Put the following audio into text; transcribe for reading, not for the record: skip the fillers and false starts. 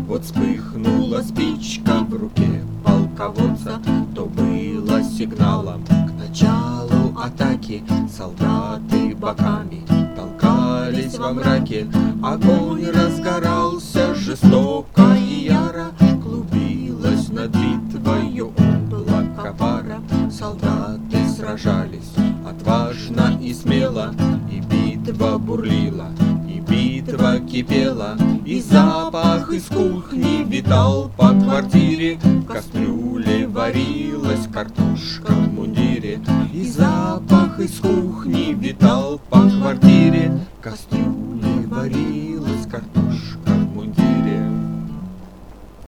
Вот вспыхнула спичка в руке полководца, то было сигналом к началу атаки. Солдаты боками толкались во мраке, огонь разгорался жестоко и яро, клубилось над битвою облако пара. Солдаты сражались отважно и смело, и битва бурлила, и битва кипела, и запах из кухни витал по квартире. В кастрюле варилась картошка